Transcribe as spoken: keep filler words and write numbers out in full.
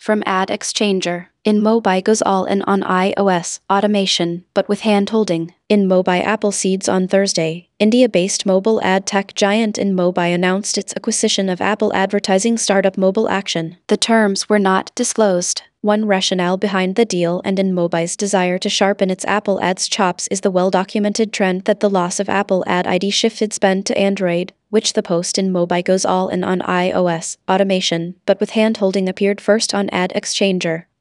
From Ad Exchanger. InMobi goes all in on iOS automation, but with hand-holding. InMobi Appleseeds on Thursday. India-based mobile ad tech giant InMobi announced its acquisition of Apple advertising startup Mobile Action. The terms were not disclosed. One rationale behind the deal and InMobi's desire to sharpen its Apple Ads chops is the well-documented trend that the loss of Apple Ad I D shifted spend to Android, which the post InMobi goes all in on iOS automation, but with hand-holding appeared first on Ad Exchanger.